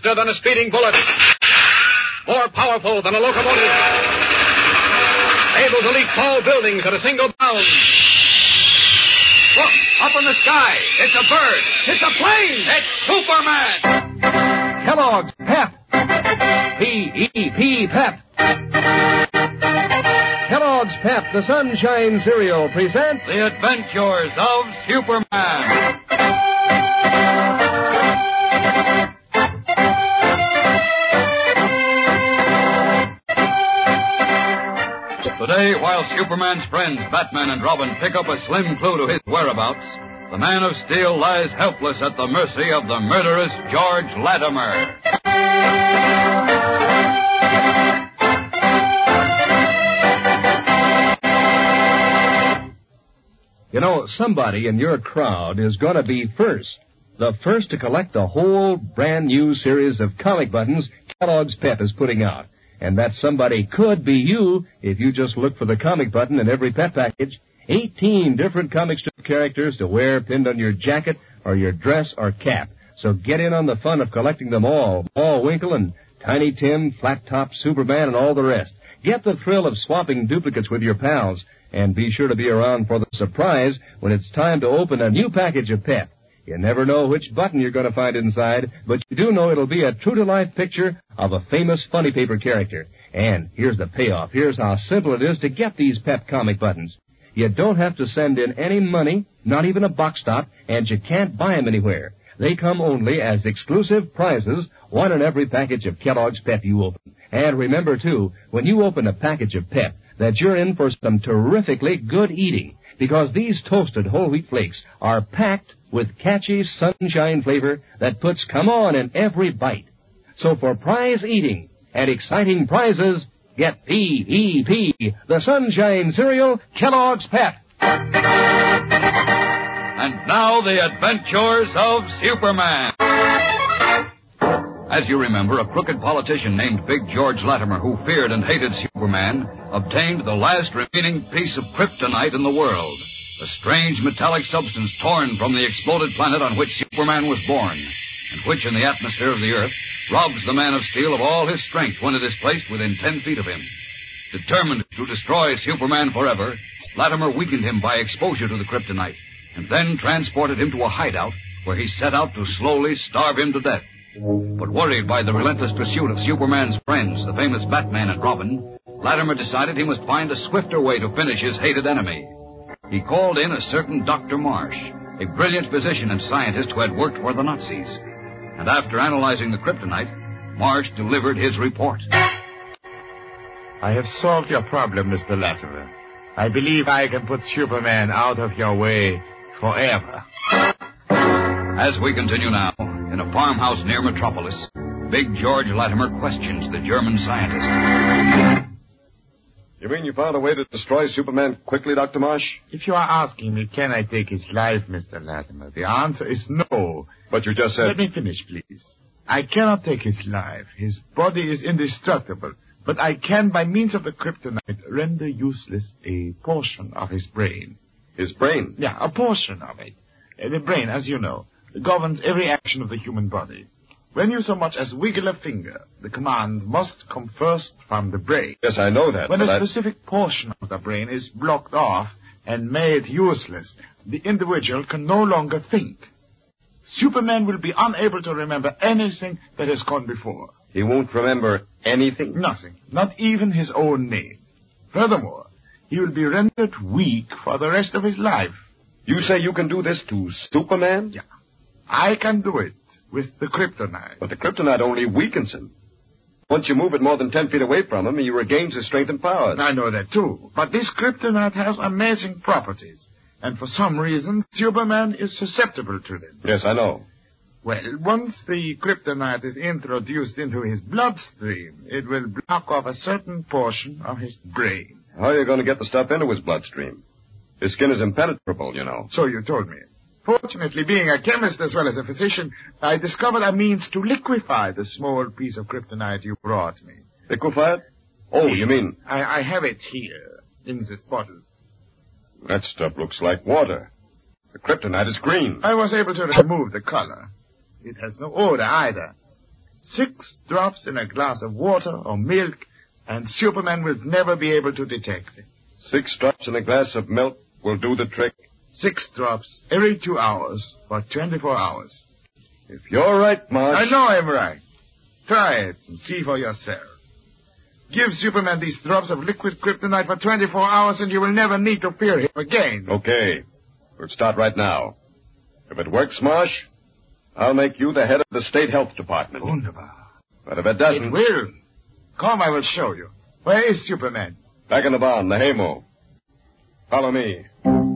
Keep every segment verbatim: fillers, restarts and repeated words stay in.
Faster than a speeding bullet. More powerful than a locomotive. Able to leap tall buildings at a single bound. Look, up in the sky. It's a bird. It's a plane. It's Superman. Kellogg's Pep. P E P Pep. Kellogg's Pep, the Sunshine Cereal, presents The Adventures of Superman. Today, while Superman's friends, Batman and Robin, pick up a slim clue to his whereabouts, the Man of Steel lies helpless at the mercy of the murderous George Latimer. You know, somebody in your crowd is going to be first. The first to collect the whole brand new series of comic buttons Kellogg's Pep is putting out. And that somebody could be you if you just look for the comic button in every Pep package. eighteen different comic strip characters to wear pinned on your jacket or your dress or cap. So get in on the fun of collecting them all. Bullwinkle and Tiny Tim, Flat Top, Superman, and all the rest. Get the thrill of swapping duplicates with your pals. And be sure to be around for the surprise when it's time to open a new package of Pep. You never know which button you're going to find inside, but you do know it'll be a true-to-life picture of a famous funny paper character. And here's the payoff. Here's how simple it is to get these Pep comic buttons. You don't have to send in any money, not even a box top, and you can't buy them anywhere. They come only as exclusive prizes, one in every package of Kellogg's Pep you open. And remember, too, when you open a package of Pep, that you're in for some terrifically good eating, because these toasted whole wheat flakes are packed with catchy sunshine flavor that puts come on in every bite. So for prize eating and exciting prizes, get P E P, the Sunshine Cereal, Kellogg's Pep. And now the Adventures of Superman. As you remember, a crooked politician named Big George Latimer, who feared and hated Superman, obtained the last remaining piece of kryptonite in the world. A strange metallic substance torn from the exploded planet on which Superman was born, and which in the atmosphere of the Earth robs the Man of Steel of all his strength when it is placed within ten feet of him. Determined to destroy Superman forever, Latimer weakened him by exposure to the kryptonite, and then transported him to a hideout where he set out to slowly starve him to death. But worried by the relentless pursuit of Superman's friends, the famous Batman and Robin, Latimer decided he must find a swifter way to finish his hated enemy. He called in a certain Doctor Marsh, a brilliant physician and scientist who had worked for the Nazis. And after analyzing the kryptonite, Marsh delivered his report. I have solved your problem, Mister Latimer. I believe I can put Superman out of your way forever. As we continue now, in a farmhouse near Metropolis, Big George Latimer questions the German scientist. You mean you found a way to destroy Superman quickly, Doctor Marsh? If you are asking me, can I take his life, Mister Latimer, the answer is no. But you just said... Let me finish, please. I cannot take his life. His body is indestructible. But I can, by means of the kryptonite, render useless a portion of his brain. His brain? Yeah, a portion of it. Uh, the brain, as you know, governs every action of the human body. When you so much as wiggle a finger, the command must come first from the brain. Yes, I know that. When a I... specific portion of the brain is blocked off and made useless, the individual can no longer think. Superman will be unable to remember anything that has gone before. He won't remember anything? Nothing. Not even his own name. Furthermore, he will be rendered weak for the rest of his life. You say you can do this to Superman? Yeah. I can do it with the kryptonite. But the kryptonite only weakens him. Once you move it more than ten feet away from him, he regains his strength and powers. I know that, too. But this kryptonite has amazing properties. And for some reason, Superman is susceptible to them. Yes, I know. Well, once the kryptonite is introduced into his bloodstream, it will block off a certain portion of his brain. How are you going to get the stuff into his bloodstream? His skin is impenetrable, you know. So you told me. Fortunately, being a chemist as well as a physician, I discovered a means to liquefy the small piece of kryptonite you brought me. Liquefy it? Oh, you mean... I, I have it here, in this bottle. That stuff looks like water. The kryptonite is green. I was able to remove the color. It has no odor either. Six drops in a glass of water or milk, and Superman will never be able to detect it. Six drops in a glass of milk will do the trick. Six drops every two hours for twenty-four hours. If you're right, Marsh. I know I'm right. Try it and see for yourself. Give Superman these drops of liquid kryptonite for twenty-four hours and you will never need to fear him again. Okay. We'll start right now. If it works, Marsh, I'll make you the head of the State Health Department. Wunderbar. But if it doesn't... It will. Come, I will show you. Where is Superman? Back in the barn, the haymow. Follow me.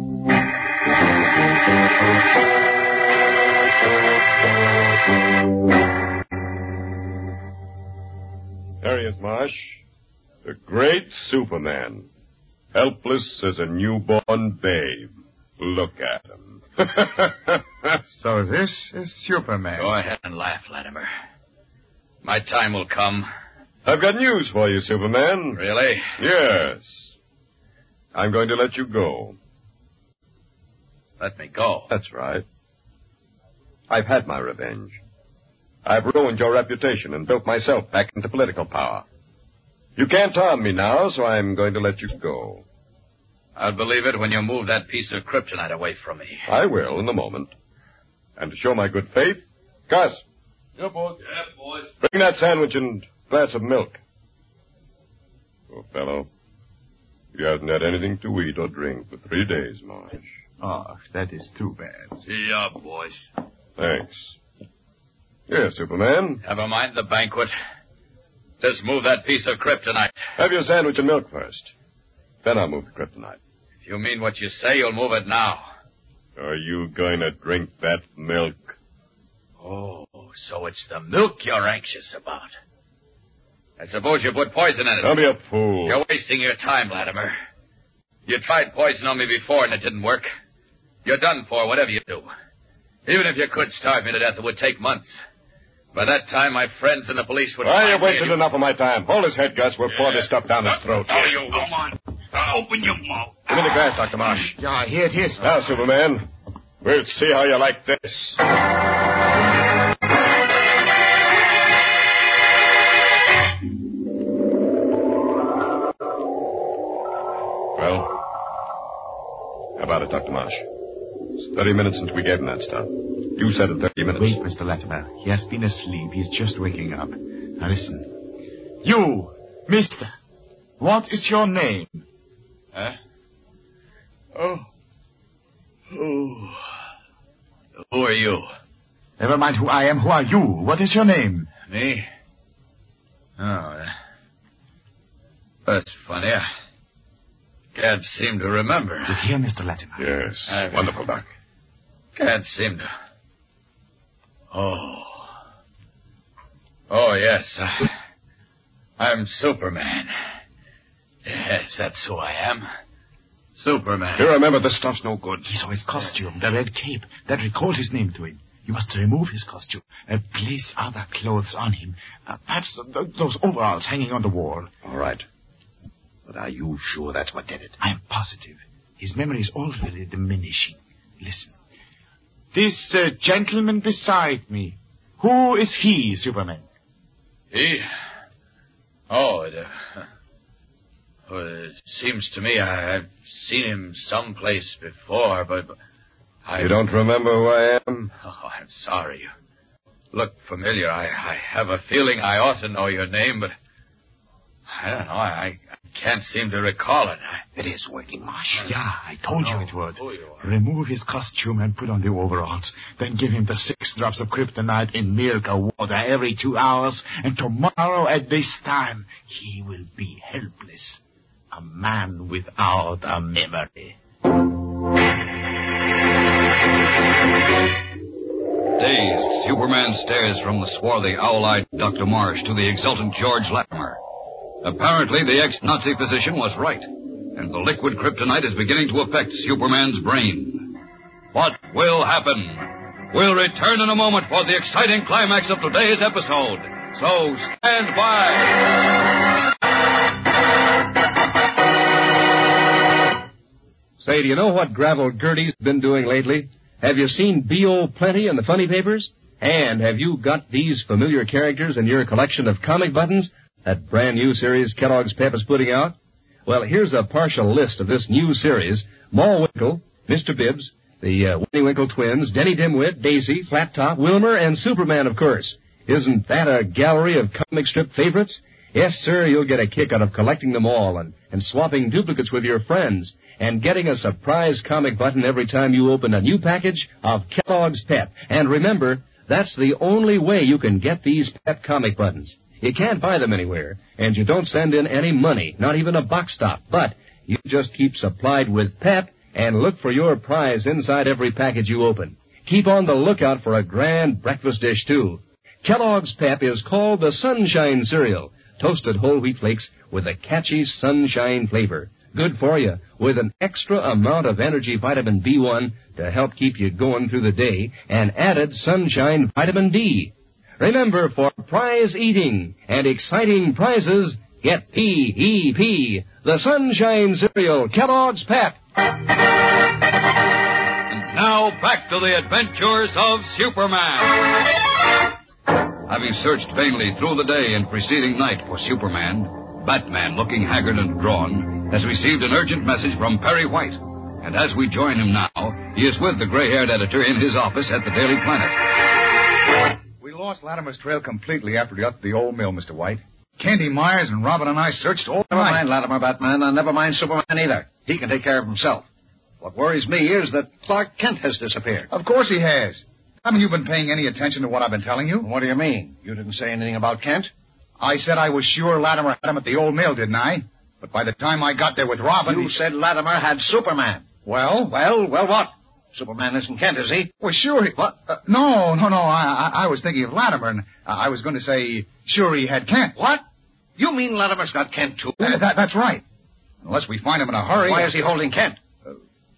There he is, Marsh. The great Superman. Helpless as a newborn babe. Look at him. So this is Superman. Go ahead and laugh, Latimer. My time will come. I've got news for you, Superman. Really? Yes. I'm going to let you go. Let me go. That's right. I've had my revenge. I've ruined your reputation and built myself back into political power. You can't harm me now, so I'm going to let you go. I'll believe it when you move that piece of kryptonite away from me. I will in a moment. And to show my good faith, Gus. Yeah, boys. Yeah, boys. Bring that sandwich and glass of milk. Poor fellow. He hasn't had anything to eat or drink for three days, Marsh. Oh, that is too bad. Yeah, boys. Thanks. Here, Superman. Never mind the banquet. Just move that piece of kryptonite. Have your sandwich and milk first. Then I'll move the kryptonite. If you mean what you say, you'll move it now. Are you going to drink that milk? Oh, so it's the milk you're anxious about. I suppose you put poison in it. Don't be a fool. You're wasting your time, Latimer. You tried poison on me before and it didn't work. You're done for, whatever you do. Even if you could starve me to death, it would take months. By that time, my friends and the police would... Well, you've wasted enough of my time. Hold his head, Gus. We'll yeah. pour this stuff down his throat. Oh, you... Come on. Open your mouth. Give me the glass, Doctor Marsh. Yeah, here it is. Now, Superman, we'll see how you like this. Well, how about it, Doctor Marsh? It's thirty minutes since we gave him that stuff. You said it thirty minutes. Wait, Mister Latimer. He has been asleep. He's just waking up. Now listen. You, mister, what is your name? Huh? Oh. Oh. Who are you? Never mind who I am. Who are you? What is your name? Me? Oh, uh, that's funny. I can't seem to remember. Look here, Mister Latimer. Yes. I, Wonderful, Doc. Can't seem to... Oh. Oh, yes. I, I'm Superman. Yes, that's who I am. Superman. You remember, this stuff's no good. He saw his costume, the red cape. That recalled his name to him. You must remove his costume and place other clothes on him. Uh, perhaps th- those overalls hanging on the wall. All right. But are you sure that's what did it? I am positive. His memory is already diminishing. Listen. This uh, gentleman beside me. Who is he, Superman? He? Oh, it, uh, well, it seems to me I, I've seen him someplace before, but... I... You don't remember who I am? Oh, I'm sorry. You look familiar. I, I have a feeling I ought to know your name, but... I don't know. I, I can't seem to recall it. I... It is working, Marsh. Yeah, I told know you it would. who you are. Remove his costume and put on the overalls. Then give him the six drops of kryptonite in milk or water every two hours. And tomorrow at this time, he will be helpless. A man without a memory. Dazed, Superman stares from the swarthy, owl-eyed Doctor Marsh to the exultant George Latimer. Apparently, the ex-Nazi physician was right, and the liquid kryptonite is beginning to affect Superman's brain. What will happen? We'll return in a moment for the exciting climax of today's episode. So stand by. Say, do you know what Gravel Gertie's been doing lately? Have you seen B O Plenty in the funny papers? And have you got these familiar characters in your collection of comic buttons that brand new series Kellogg's Pep is putting out? Well, here's a partial list of this new series. Ma Winkle, Mister Bibbs, the uh, Winnie Winkle twins, Denny Dimwit, Daisy, Flat Top, Wilmer, and Superman, of course. Isn't that a gallery of comic strip favorites? Yes, sir, you'll get a kick out of collecting them all and, and swapping duplicates with your friends and getting a surprise comic button every time you open a new package of Kellogg's Pep. And remember, that's the only way you can get these Pep comic buttons. You can't buy them anywhere, and you don't send in any money, not even a box stop. But you just keep supplied with Pep and look for your prize inside every package you open. Keep on the lookout for a grand breakfast dish, too. Kellogg's Pep is called the Sunshine Cereal. Toasted whole wheat flakes with a catchy sunshine flavor. Good for you, with an extra amount of energy vitamin B one to help keep you going through the day, and added sunshine vitamin D. Remember, for prize eating and exciting prizes, get P E P, the Sunshine Cereal, Kellogg's Pep. And now back to the adventures of Superman. Having searched vainly through the day and preceding night for Superman, Batman, looking haggard and drawn, has received an urgent message from Perry White. And as we join him now, he is with the gray-haired editor in his office at the Daily Planet. We lost Latimer's trail completely after he left the old mill, Mister White. Candy Myers and Robin and I searched all Never night. mind Latimer, Batman, and never mind Superman either. He can take care of himself. What worries me is that Clark Kent has disappeared. Of course he has. Haven't you been paying any attention to what I've been telling you? What do you mean? You didn't say anything about Kent? I said I was sure Latimer had him at the old mill, didn't I? But by the time I got there with Robin... You he... said Latimer had Superman. Well? Well, well what? Superman isn't Kent, is he? Well, sure he... What? Uh, no, no, no. I, I, I was thinking of Latimer, and uh, I was going to say, sure he had Kent. What? You mean Latimer's got Kent, too? Uh, that, that's right. Unless we find him in a hurry... Why is he holding Kent? Uh,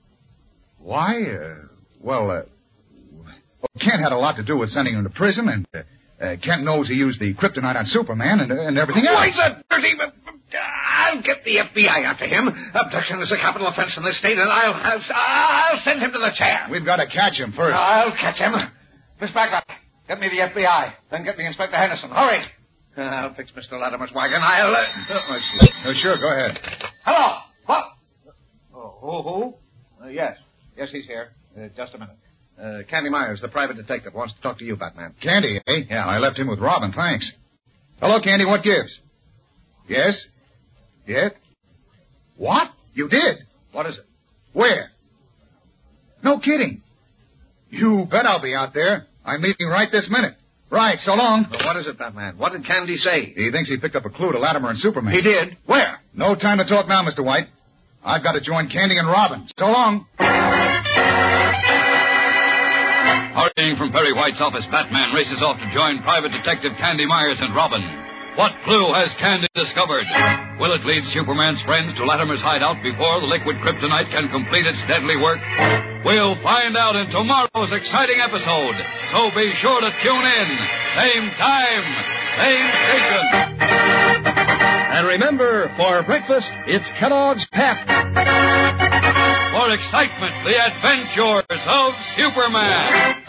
why? Uh, well, uh... Well, Kent had a lot to do with sending him to prison, and uh, uh, Kent knows he used the kryptonite on Superman and, and everything else. Why, the dirty... I'll get the F B I after him. Abduction is a capital offense in this state, and I'll, I'll, I'll send him to the chair. We've got to catch him first. I'll catch him. Miss Backup, get me the F B I. Then get me Inspector Henderson. Hurry. Uh, I'll fix Mister Latimer's wagon. I'll... Uh... Oh, sure, go ahead. Hello. What? Oh, who? who? Uh, yes. Yes, he's here. Uh, just a minute. Uh, Candy Myers, the private detective, wants to talk to you, Batman. Candy, eh? Yeah, I left him with Robin, thanks. Hello, Candy, what gives? Yes? Yes? What? You did? What is it? Where? No kidding. You bet I'll be out there. I'm leaving right this minute. Right, so long. But what is it, Batman? What did Candy say? He thinks he picked up a clue to Latimer and Superman. He did? Where? No time to talk now, Mister White. I've got to join Candy and Robin. So long. Hurrying from Perry White's office, Batman races off to join Private Detective Candy Myers and Robin. What clue has Candy discovered? Will it lead Superman's friends to Latimer's hideout before the liquid kryptonite can complete its deadly work? We'll find out in tomorrow's exciting episode. So be sure to tune in. Same time, same station. And remember, for breakfast, it's Kellogg's Pep. For excitement, the adventures of Superman.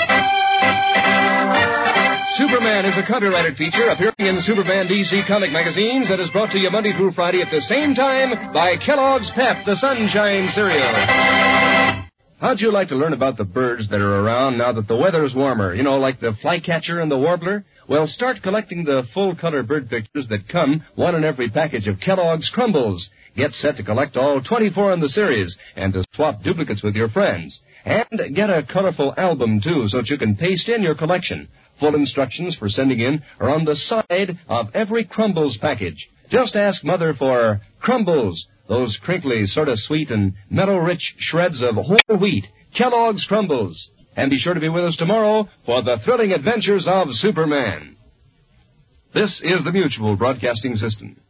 Superman is a copyrighted feature appearing in Superman D C comic magazines and is brought to you Monday through Friday at the same time by Kellogg's Pep, the Sunshine Cereal. How'd you like to learn about the birds that are around now that the weather's warmer? You know, like the flycatcher and the warbler? Well, start collecting the full-color bird pictures that come, one in every package of Kellogg's Crumbles. Get set to collect all twenty-four in the series and to swap duplicates with your friends. And get a colorful album, too, so that you can paste in your collection. Full instructions for sending in are on the side of every Crumbles package. Just ask Mother for Crumbles, those crinkly, sort of sweet and metal-rich shreds of whole wheat, Kellogg's Crumbles. And be sure to be with us tomorrow for the thrilling adventures of Superman. This is the Mutual Broadcasting System.